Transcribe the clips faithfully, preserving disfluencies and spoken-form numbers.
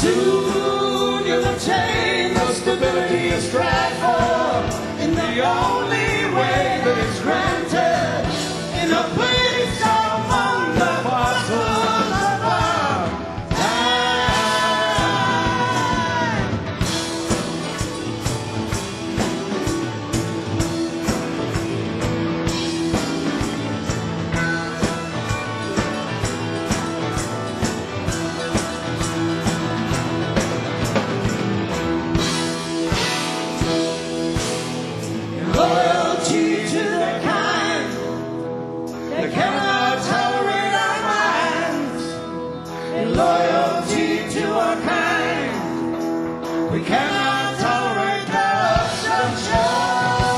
Soon you'll obtain the stability you strive for in the only way that it's granted, in a place among the fossils of our time. Loyalty to the kind that cannot tolerate our minds. In loyalty to our kind, we cannot tolerate their assumption.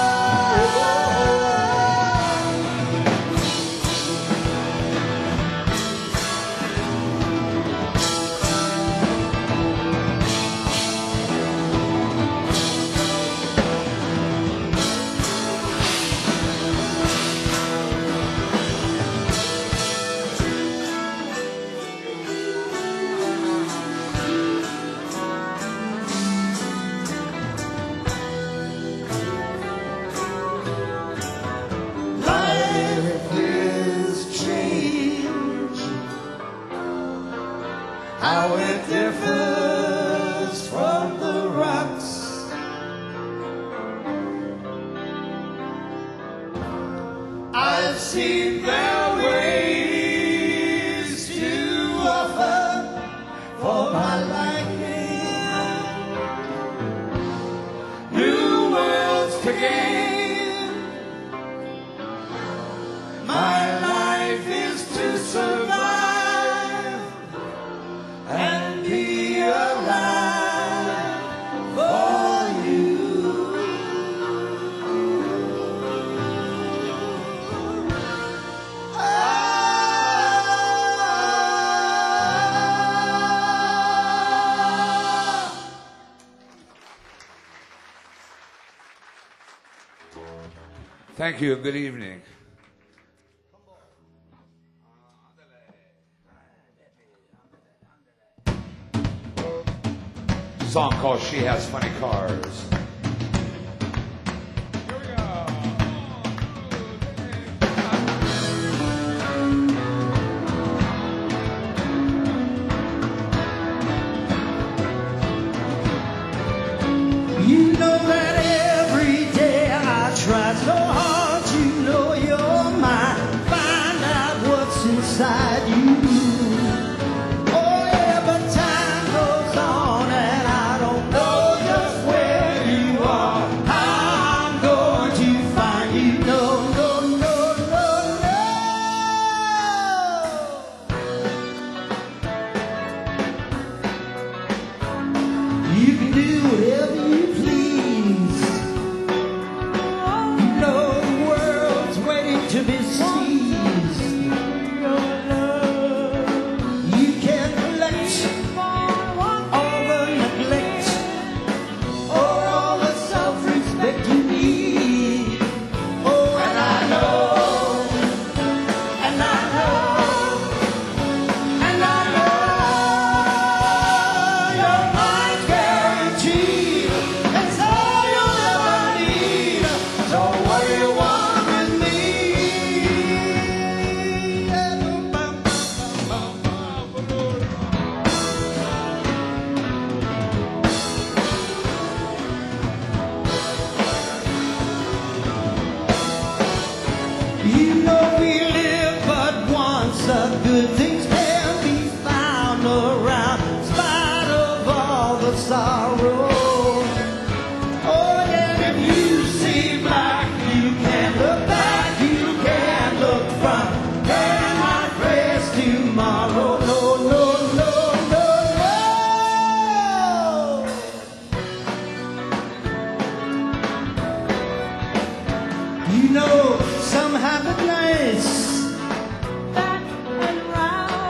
Life is change, how it differs from the rocks. I've seen their ways too often for my liking. New worlds to gain. My life is to survive and be alive for you. Thank you and good evening. Song called She Has Funny Cars. Here we go. You know that every day I try so hard to know your mind, find out what's inside you. Oh yeah, but time goes on and I don't know just where you are. How I'm going to find you. No, no, no, no, no. You can do whatever you please. You know the world's waiting to be seized. You can collect all the neglect or all the self-respect you need. Oh, and I know, and I know, and I know your mind's guaranteed. It's all you'll ever need. So what do you want with me? You know we live but once. The good things can be found around, in spite of all the sorrow. Oh, and if you see black, you can't look back, you can't look front. Cannot face tomorrow. No, no, no, no, no. You know, some have it nice, back and round.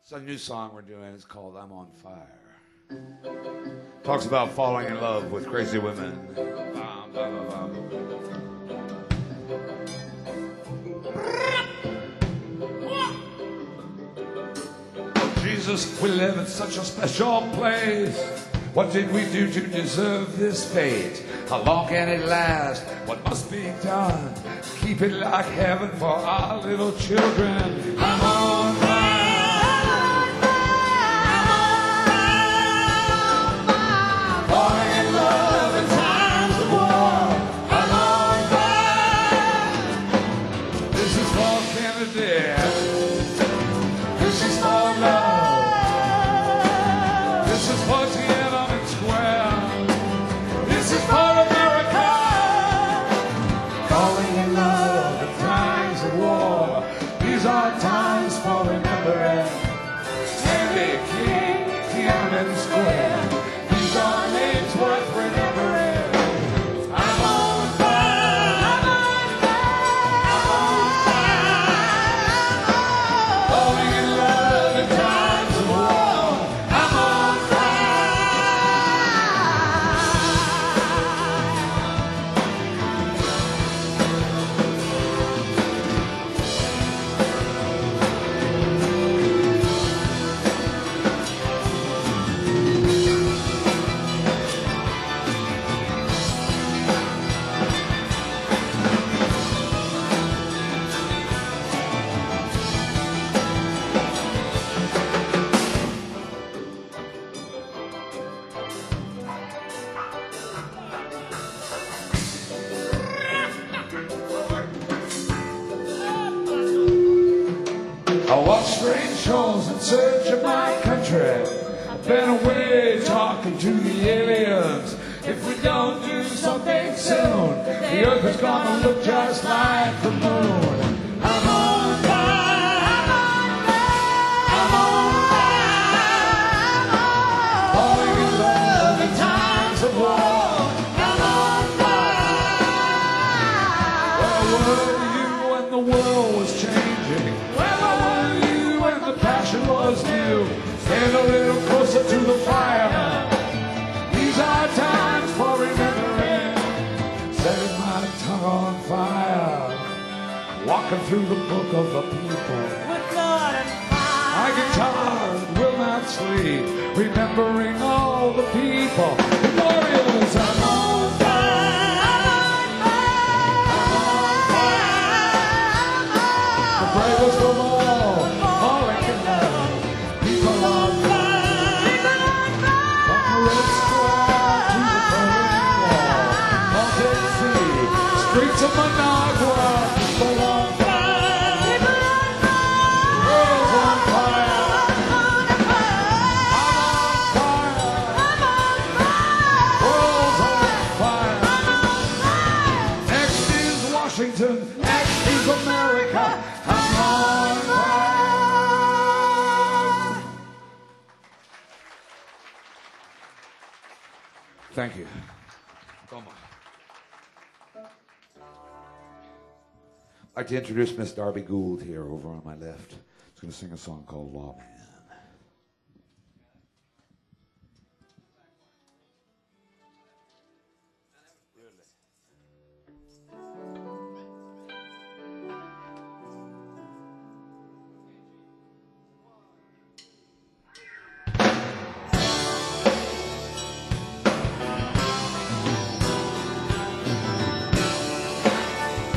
It's a new song we're doing. It's called I'm on Fire. Talks about falling in love with crazy women. Bum, bum, bum, bum. Jesus, we live in such a special place. What did we do to deserve this fate? How long can it last? What must be done? Keep it like heaven for our little children. I'm on fire. Falling in love in times of war. I'm on fire. This is for Kennedy. This is for love. This is for Tiananmen Square. This is for America. Falling in love in times of war. These are times for remembering. Henry King, Tiananmen Square. These are names worth remembering. I'm on fire. I'm on fire. I'm on fire. Falling in love in times of war. I'm on I watch strange shows in search of my country. I've been away talking to the aliens. If we don't do something soon, the earth is gonna look just like the moon. I'm on fire. I'm on fire. Falling in love in times of war. I'm on fire. Where were you when the world was changing? Where were you when the passion was new? Stand a little closer to the fire. These are times for remembering. Setting my tongue on fire. Walking through the book of the people. My guitar will not sleep. Remembering all the people. The warriors, I'm on fire. The bravest of all, falling in love. People on fire. From the Red Square to the burning wall. Mountain Sea, streets of Managua. People on fire. World's on fire. I'm on fire. World's on fire. Next is Washington. Next is America. I'm on fire. Thank you. Come on. I'd like to introduce Miss Darby Gould here over on my left. She's going to sing a song called Lawman.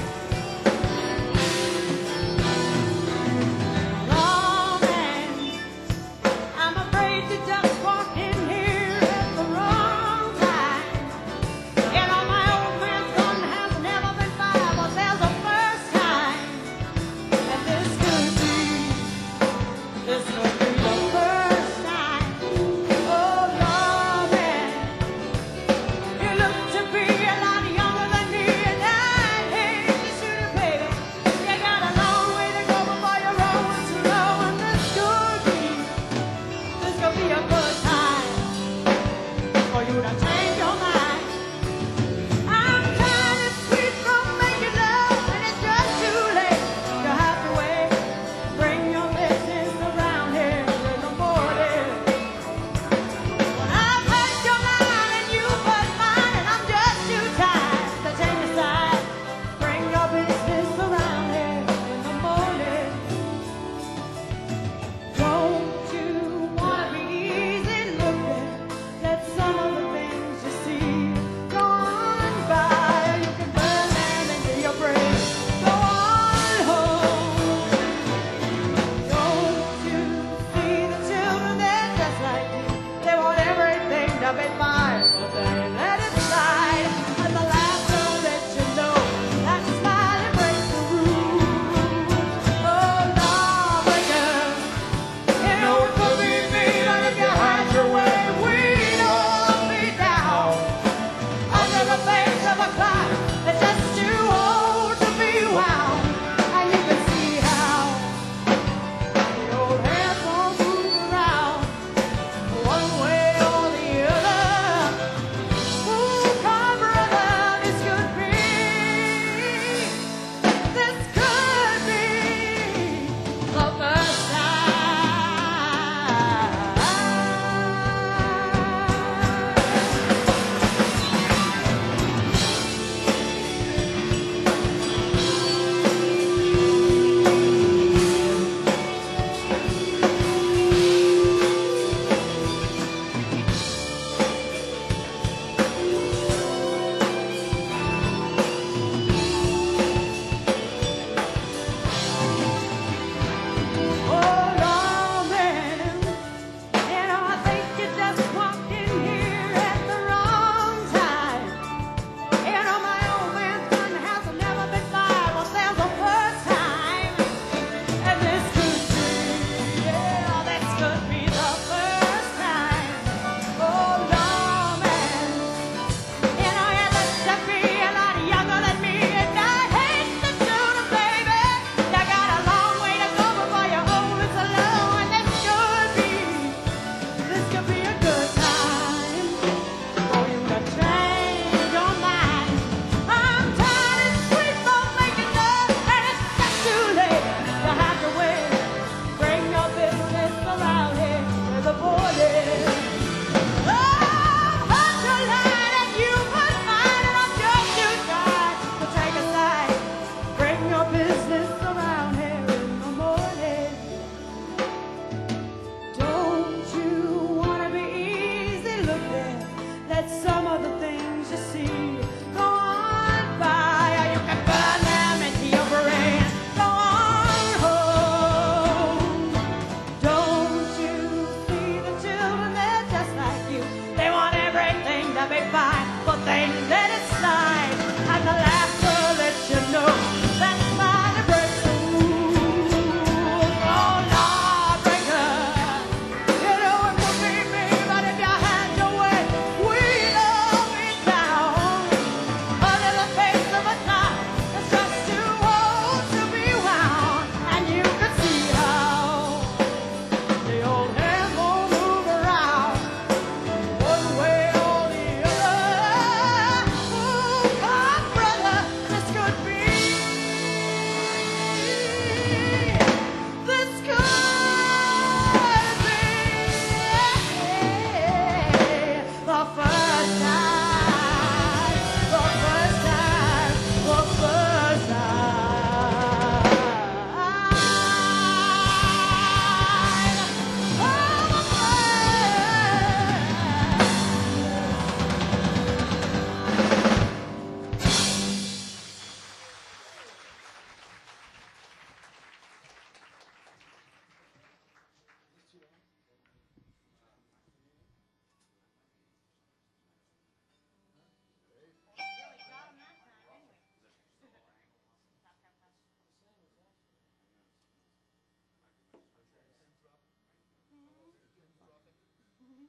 Lawman,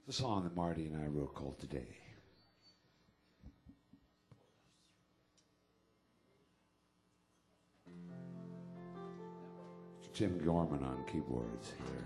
The song that Marty and I wrote called Today. Jim Gorman on keyboards here.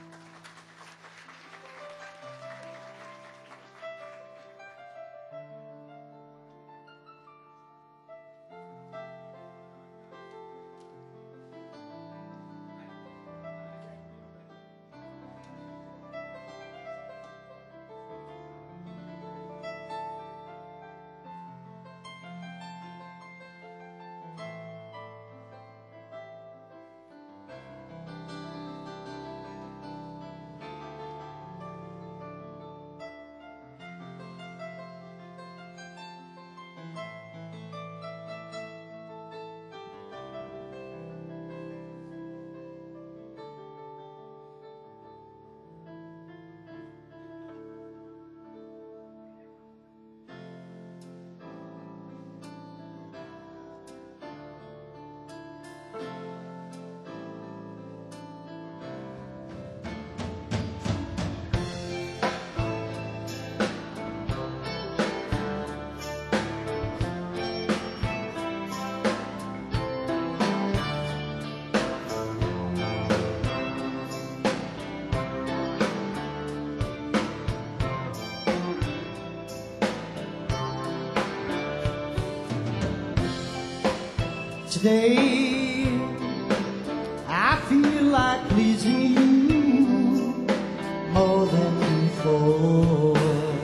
Today, I feel like pleasing you more than before.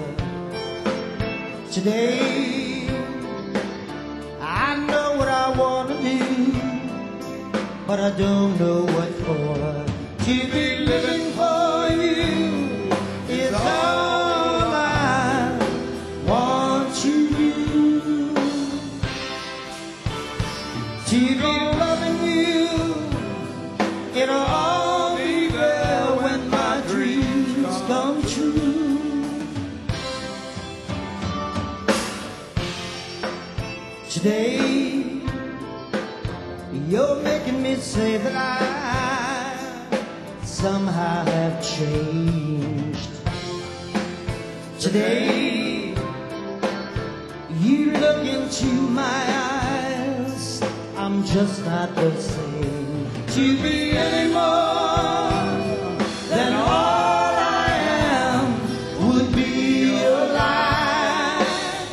Today, I know what I want to do, but I don't know what for. To be living for you is all I want to do. To be loving you, it'll all be there when my dreams come true. Today, you're making me say that I somehow have changed. Today, you look into my eyes, I'm just not the same to be any more than all I am would be a lie.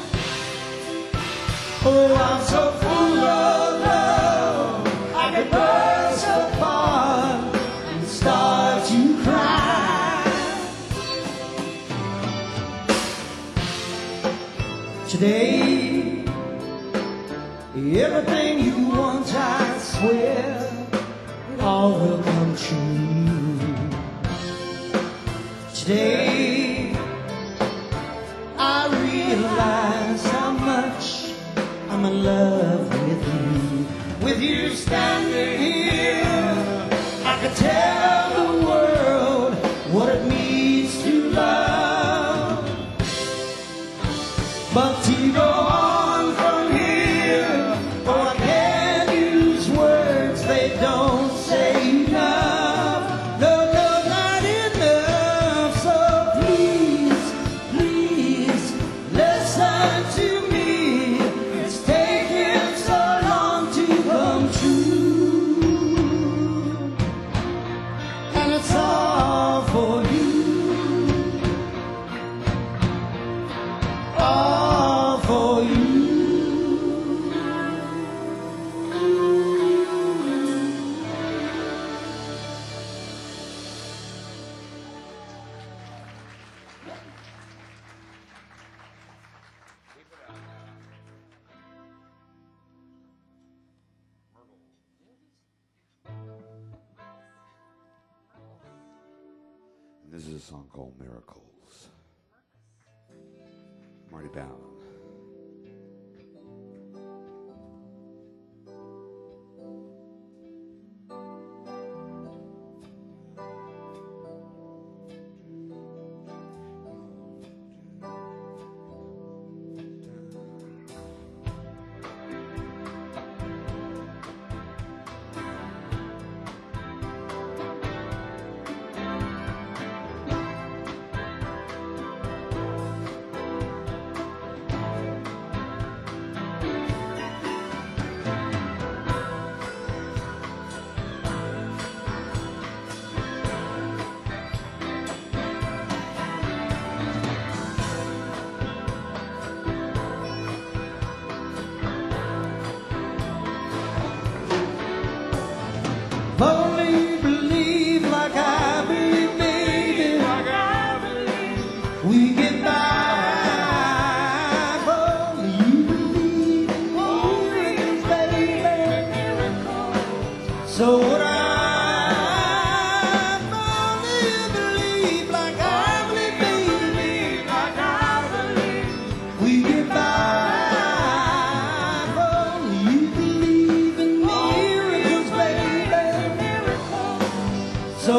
Oh, I'm so full of love, I could burst apart and start to cry. Today, everything you want, I swear, it all will come true. Today, I realize how much I'm in love with you. With you standing here, I could tell the world what it means to love. But to go on from here, oh, I can't use words, they don't say enough. No, no, not enough. So please, please, listen to me. It's taken so long to come true, and it's all for you. All for you. And this is a song called Miracles. Marty Ballin.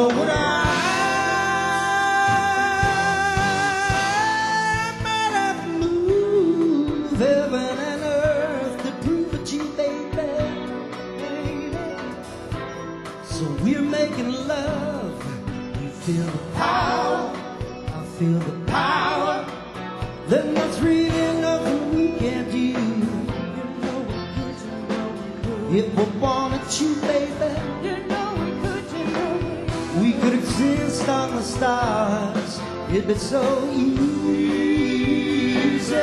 So would I might have to move heaven and earth to prove it to you, baby. So we're making love. You feel the power, I feel the power. Then there's really nothing we can't do. If we wanted you, baby, we could exist on the stars. It'd be so easy.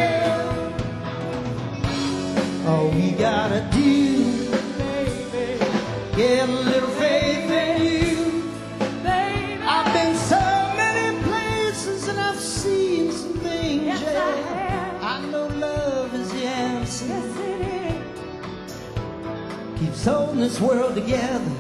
All we gotta do, get a little faith in you. I've been so many places and I've seen some things. Yes, yeah. I have. I know love is the answer. Keeps holding this world together.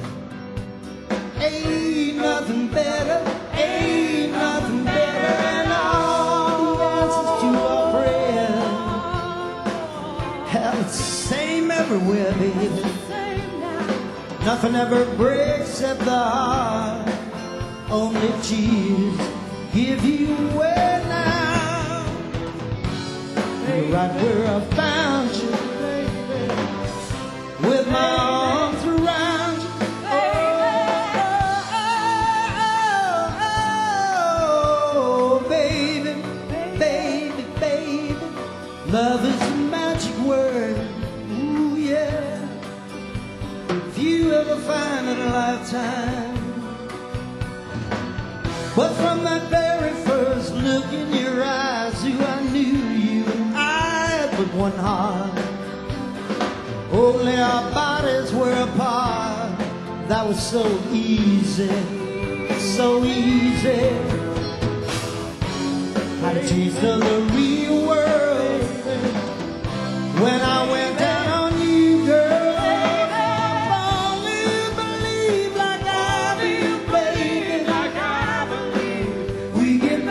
Ain't nothing better, ain't nothing better. And all the answers to our prayers have the same everywhere, baby. Nothing ever breaks at the heart. Only tears give you away now. You're right where I found you, with my arms around you. Oh, oh, oh, baby, baby, baby. Love is a magic word. Ooh, yeah. If you ever find it in a lifetime. But from that very first look in your eyes, ooh, I knew you and I had but one heart. Only our bodies were apart. That was so easy, so easy. Had a taste of the real world when I went down on you, girl. Only believe like I believe, baby, like I believe. We get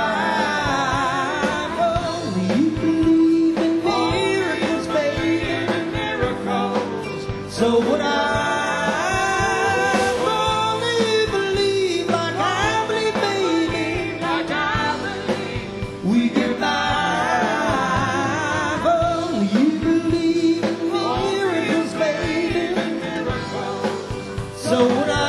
by. Only you believe in miracles, baby. So would I only believe like I believe, baby, like I believe. We get by. Only you believe in miracles, baby. So would I.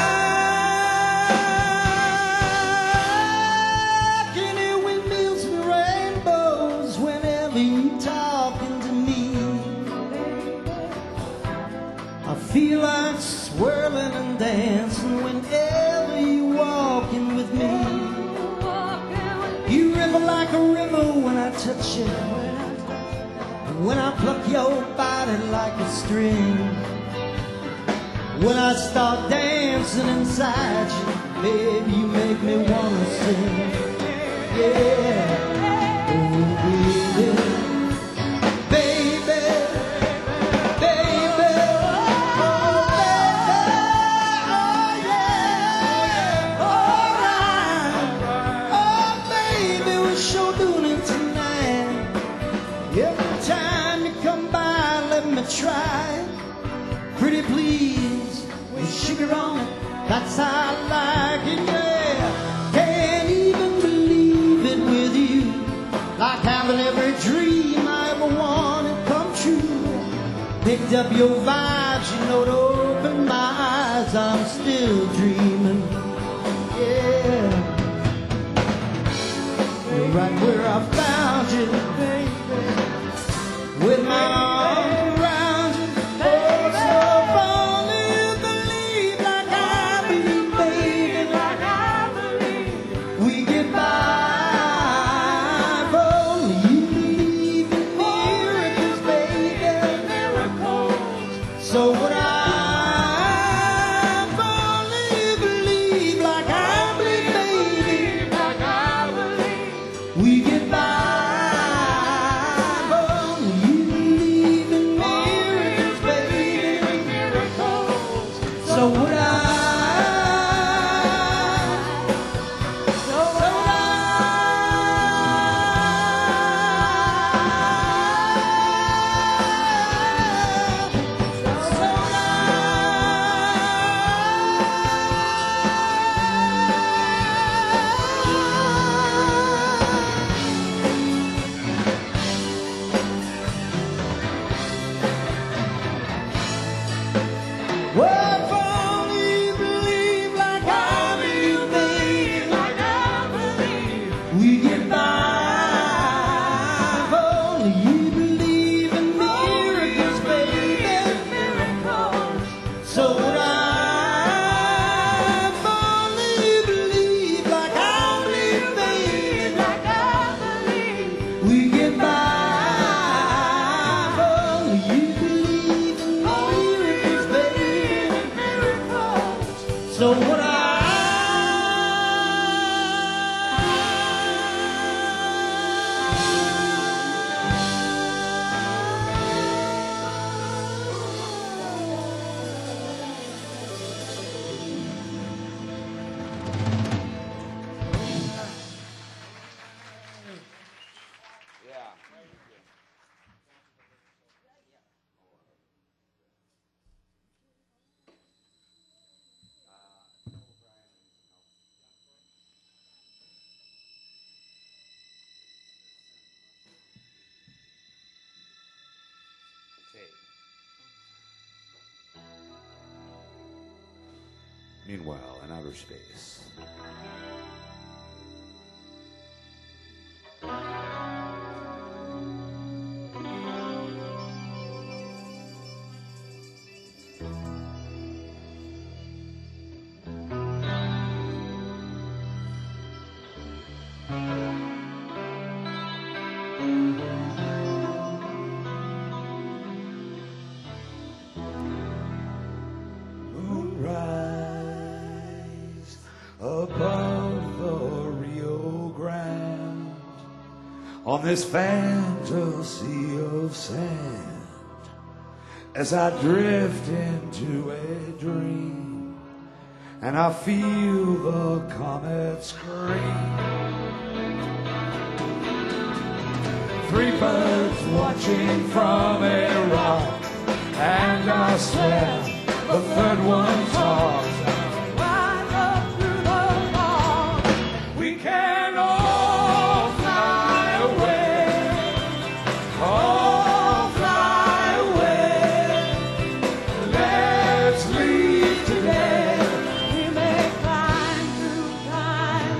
Can hear windmills and rainbows whenever you talking to me. I feel like swirling and dancing whenever you walking with me. You river like a river when I touch you, and when I pluck your body like a string. When I start dancing inside you, baby, you make me wanna sing. Yeah, oh baby. Every time you come by, let me try. Pretty please, with sugar on it, that's how I like it, yeah. Can't even believe it with you, like having every dream I ever wanted come true. Picked up your vibes, you know, to open my eyes, I'm still dreaming, yeah. You're right where I found you, with my arms around you. Oh, so only you believe like I believe, baby, like I believe. We get by. Only you believe in miracles, baby, miracles. outer space. Moonrise above the Rio Grande, on this fantasy of sand, as I drift into a dream, and I feel the comet scream. Three birds watching from a rock, and I swear the third one talks. Right up through the fog, we can all fly away, all fly away. Let's leave today. We may climb through time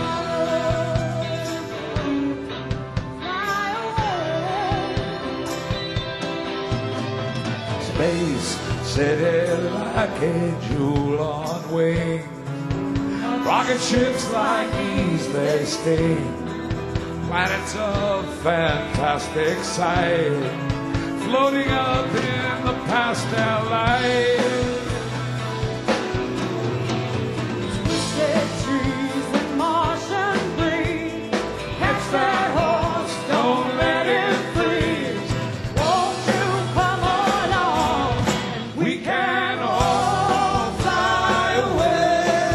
tomorrow. Fly away. Space city like a jewel on wing. Rocket ships like these, they sting. Planets of fantastic sight, floating up in the pastel light. Twisted trees and Martian breeze, catch that horse, don't let it freeze. Won't you come along? We can all fly away,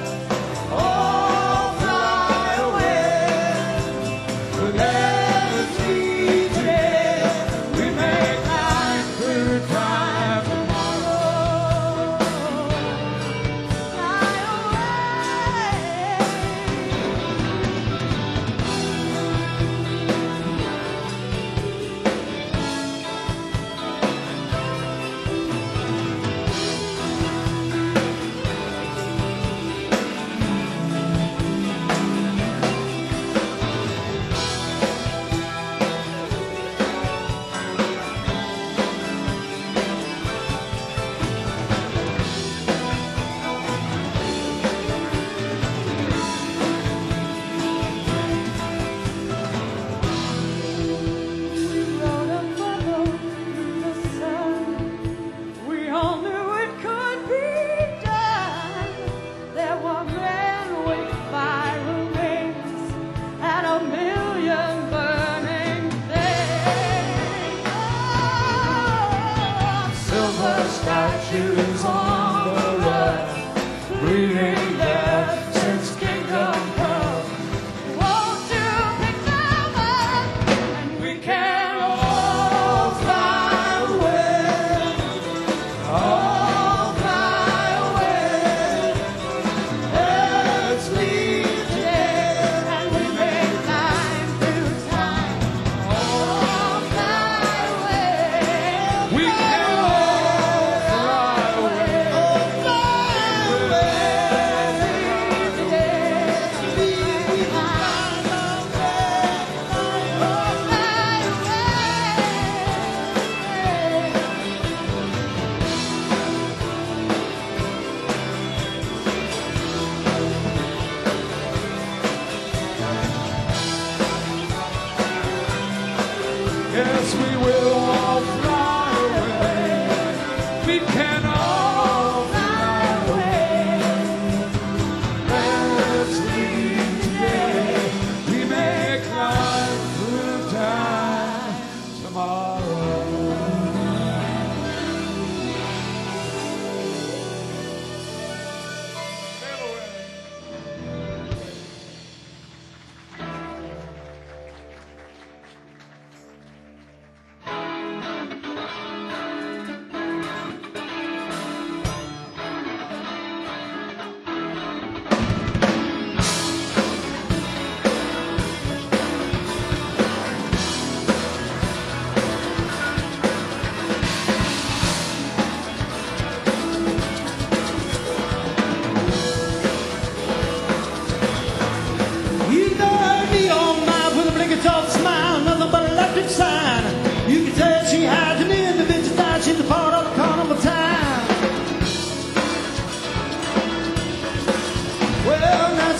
all fly away. Let's leave today. We may climb through time tomorrow.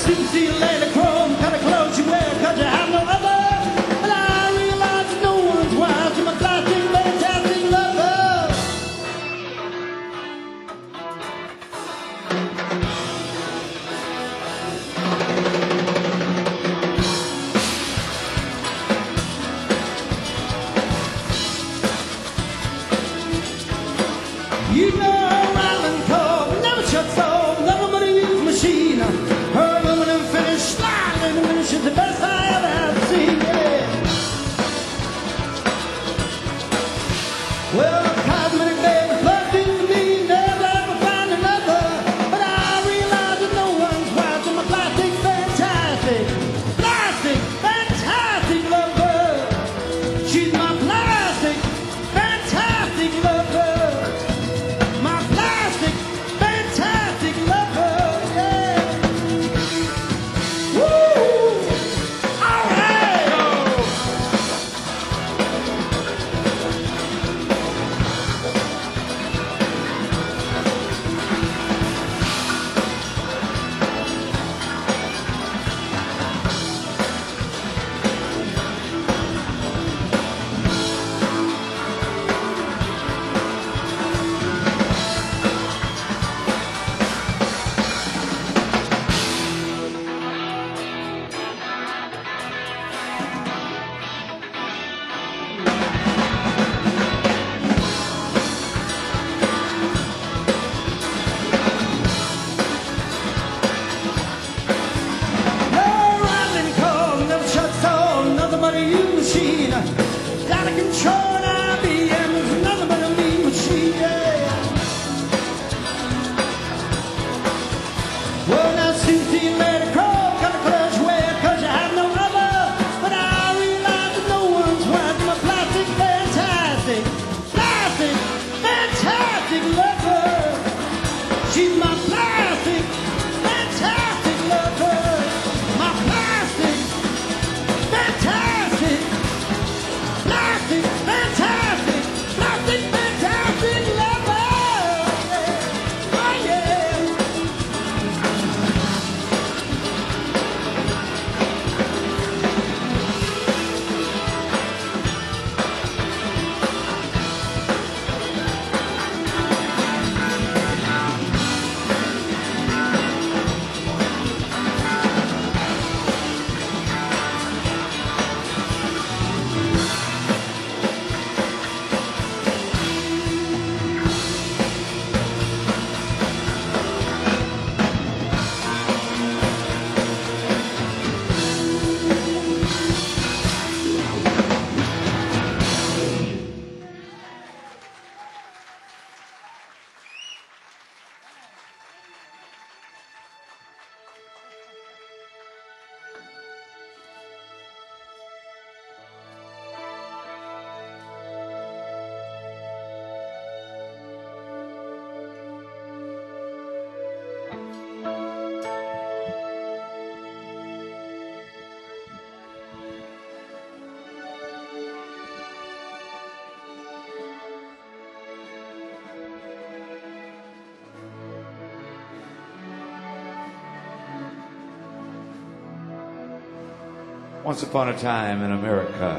soon see you later, chrome, kind of clothes you wear, cause you have no other. But I realize that no one's wise to my plastic, fantastic lover. You know Ryland Cove never shuts off, never but a used machine. Her aluminum finish, sliding and finish is the best I ever have seen. Yeah. Well, a cosmetic baby plugged into me, never ever find another. But I realize that no one's wise to my plastic, fantastic, plastic, fantastic lover. She's my plastic, fantastic lover. Machine, out of control, I B M is nothing but a mean machine, yeah. Well, now soon see you later, crow, kind of clothes you wear, cause you have no other. But I realize that no one's wise to my plastic, fantastic, plastic, fantastic lover. She's my plastic, fantastic lover. My plastic, fantastic. Plastic, fantastic, plastic, fantastic lover. Oh yeah. Once upon a time in America.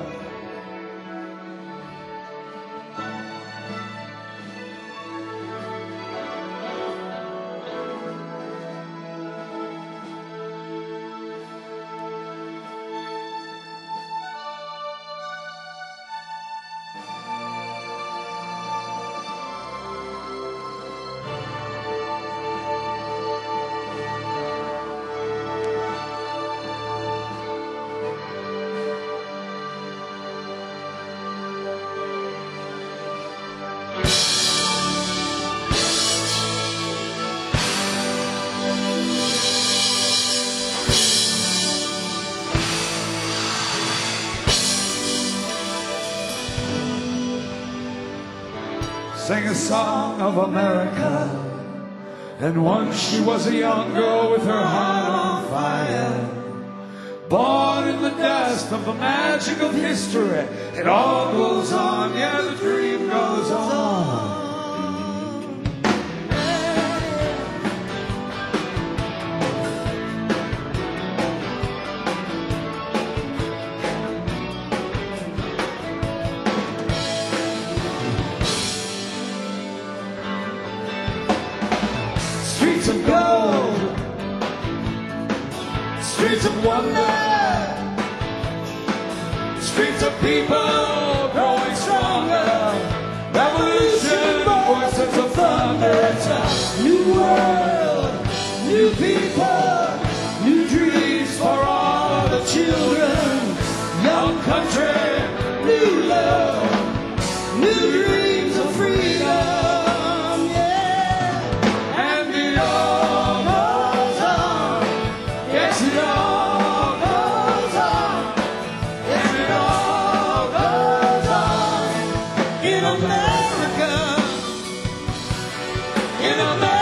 Sing a song of America. And once she was a young girl with her heart on fire, born in the dust of the magic of history. It all goes on, yeah, the dream goes on. streets of wonder, streets of people growing stronger, revolution, voices of thunder. It's a new world, new people, new dreams for all of the children. Young country, new love, new dreams of freedom. Yeah, And it all goes on. yes, it all Goes on. Yes, it all goes on in America. In America.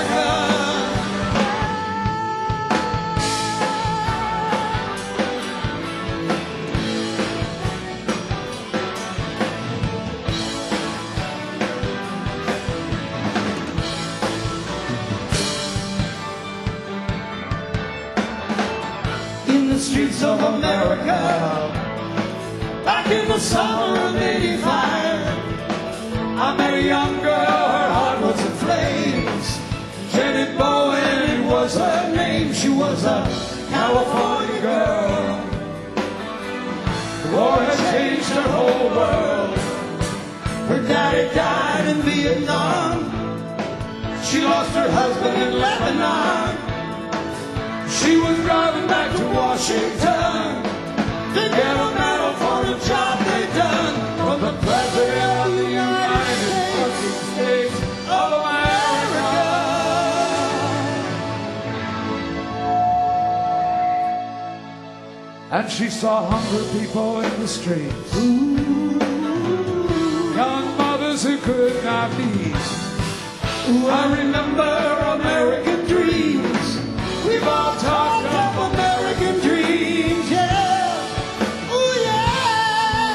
In the streets of America, back in the summer of eighty-five, I met a young girl, her heart was in flames. Janet Bowen was her name, she was a California girl. The war had changed her whole world. Her daddy died in Vietnam. She lost her husband in Lebanon. She was driving back to Washington to get a medal for the job they done from the President of the United States of America. And she saw hungry people in the streets, young mothers who could not eat. I remember American dreams. We've all talked of American dreams, yeah. Ooh, yeah.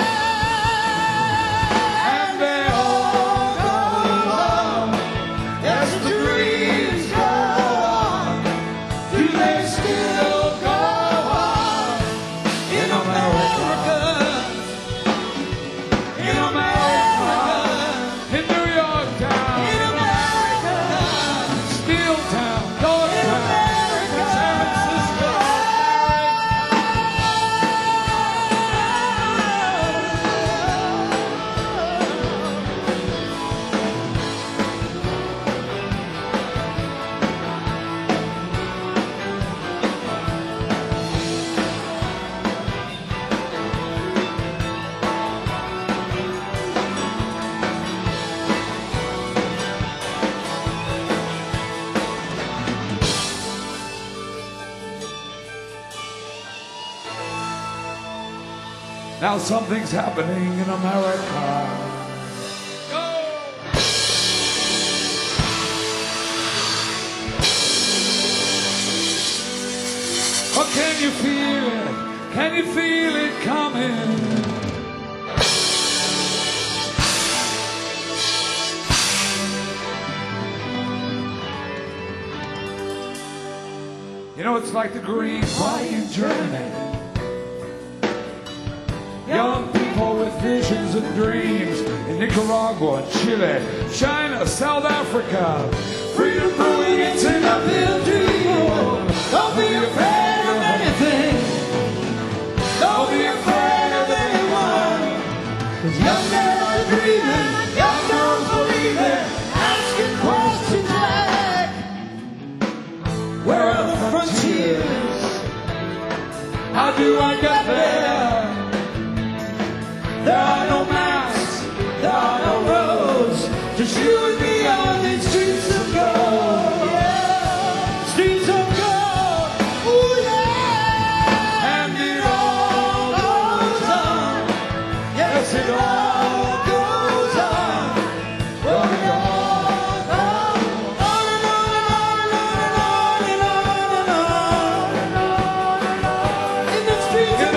And they all Go on. Yes, the dreams go on. Do they still go on in America? In America. in New York town, In America. Steel town, Georgetown, San Francisco. Now something's happening in America. Oh, can you feel it? Can you feel it coming? You know, it's like the Green Party in Germany. Young people with visions and dreams in Nicaragua, Chile, China, South Africa. Freedom brewing, it's an uphill dream. Don't be afraid of anything. Don't be afraid of anyone. 'Cause young men are dreaming, young girls believing, asking questions like, where are the frontiers? How do I get there? There are no maps, there are no roads, just you and me on these streets of gold. Yeah, streets of gold. Ooh yeah, and it all goes on. Yes, it all goes on. Oh, it all goes on and on and on and on and on and on and on and on. In the streets of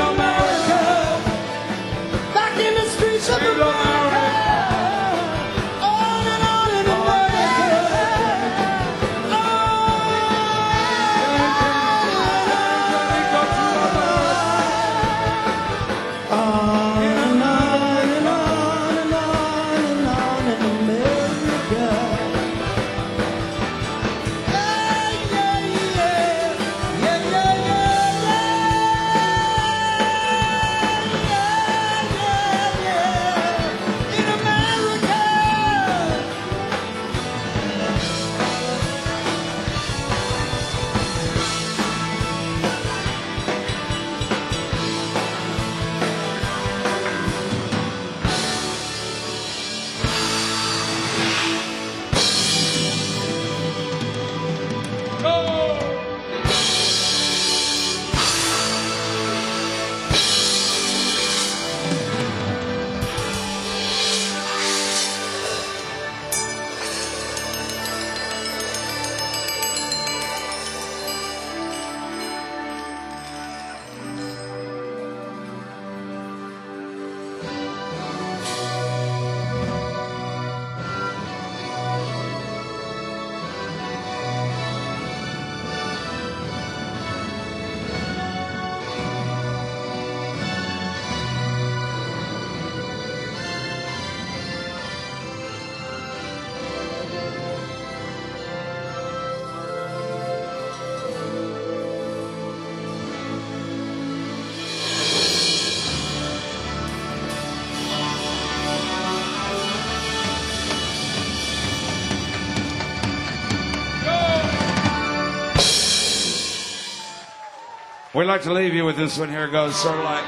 We'd like to leave you with this one. Here it goes, sort of like.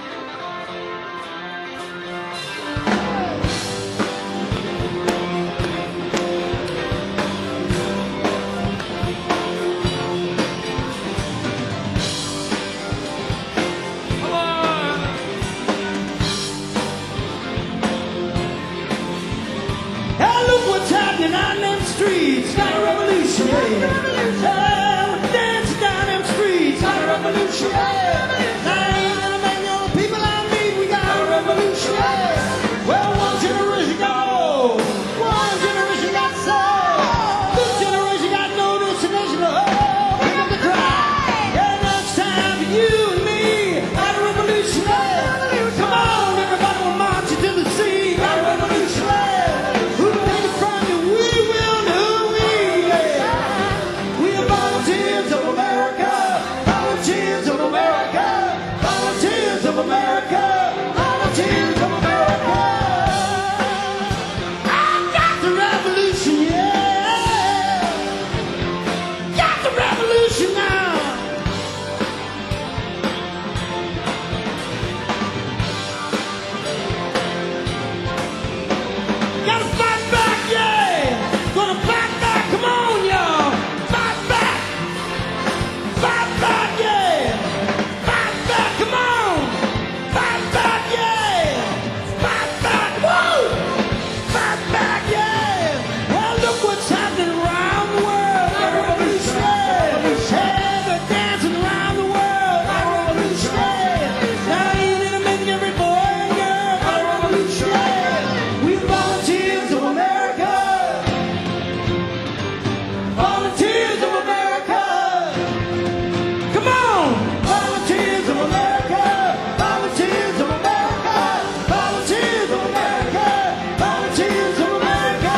Hey, look what's happening on them streets. Got a revolution. Hey, we're dancing down them streets. Got a revolution. Now ain't gonna make no people I need. We got a revolution. Well, one generation got old. One generation got soul. This generation got no destination. Oh, pick up the cry. Yeah, now it's time for you and me. Got a revolution. Come on, everybody, we'll march into the sea. Got a revolution. Who take it from you? We will do we. Yeah. We are volunteers of America. Volunteers of America. Volunteers of America. Volunteers of America. I got the revolution, yeah. Got the revolution now. Gotta fight back, yeah! Gonna fight back, come on, y'all! Fight back! Fight back, yeah! Fight back, come on! Fight back, yeah! Fight back, woo! Fight back, yeah! Well, look what's happening around the world! A revolution, yeah! Hey, they're dancing around the world! A revolution, yeah! Now ain't it amazing, every boy and girl? A revolution, yeah! We volunteers of America! Volunteers of America! Come on! Volunteers of America! Volunteers of America! Volunteers of America! Volunteers of America!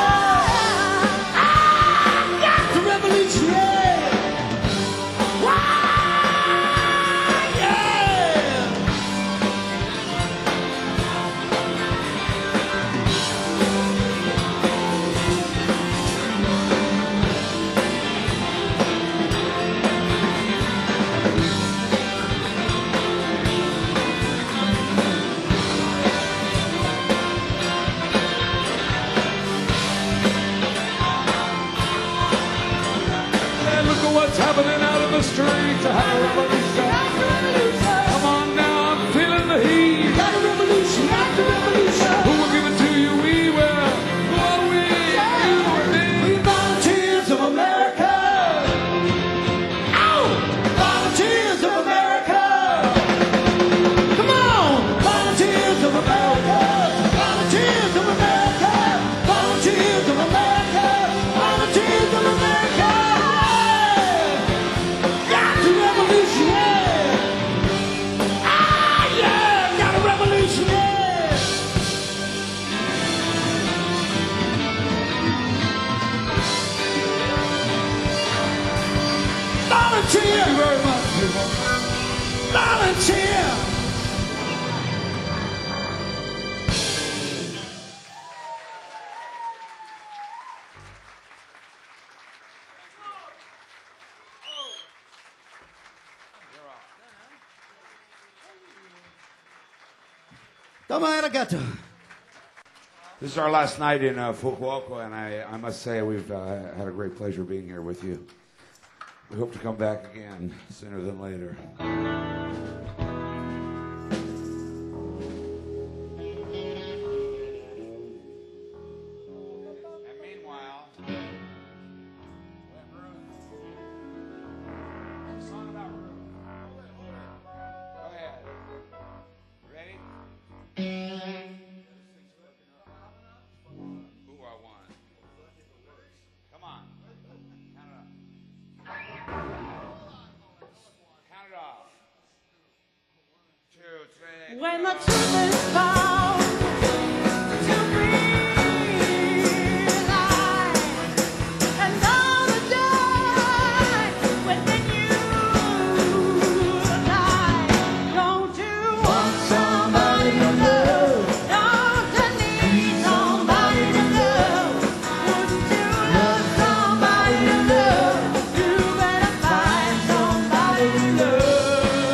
I got the revolution, yeah! Why, yeah! And look at what's happening out in the streets. I have a revolution. Come on now, I'm feeling the heat. Got a revolution, got the revolution. Who will give it to you? We will. Who are we? You and We me. volunteers of America. Ow! Volunteers of America. Come on! Volunteers of America. Volunteers of America. Volunteers of America. Volunteers of America. Got the revolution, yeah. Ah, yeah! Got a revolution, yeah. Volunteer! Thank you very much, people. Volunteer! Toma arigato. This is our last night in uh, Fukuoka, and I, I must say we've uh, had a great pleasure being here with you. We hope to come back again sooner than later. And meanwhile, a song about Ruth. Go ahead. Ready? Who I want. Come on. Count it up. Count it off. Two, three. When the truth is found to realize, and all the joy within you lies. Don't you want somebody to love? Don't you need somebody to love? Wouldn't you love somebody to love? You better find somebody to love.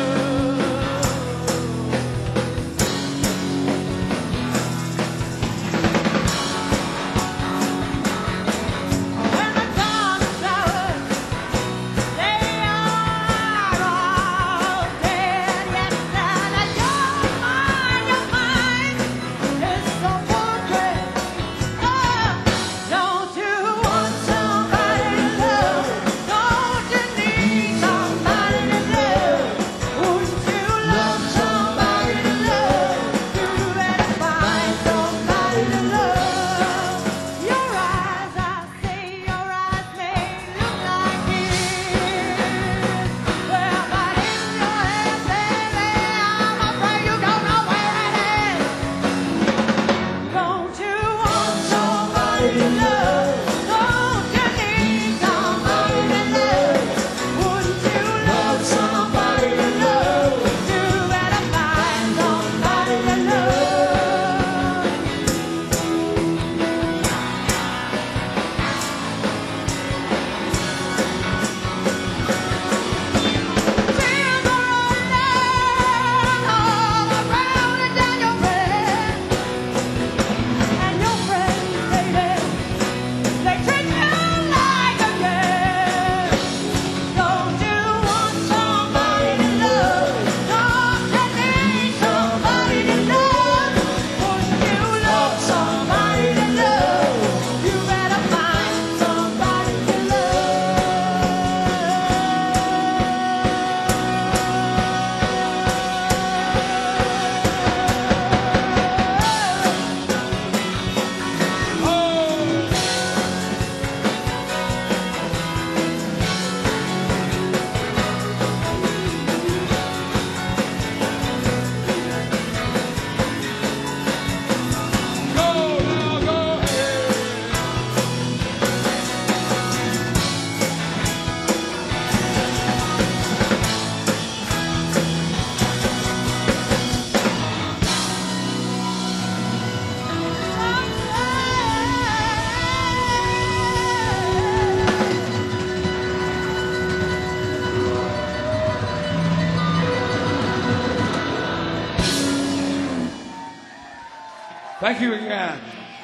Thank you again.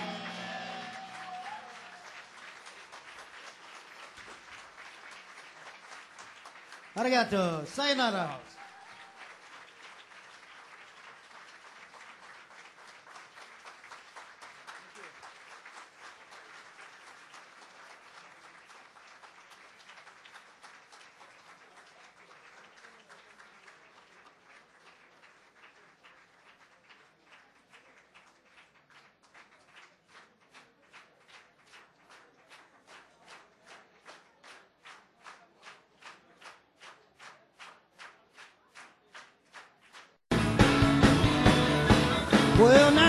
Arigato. Sayonara. Well, now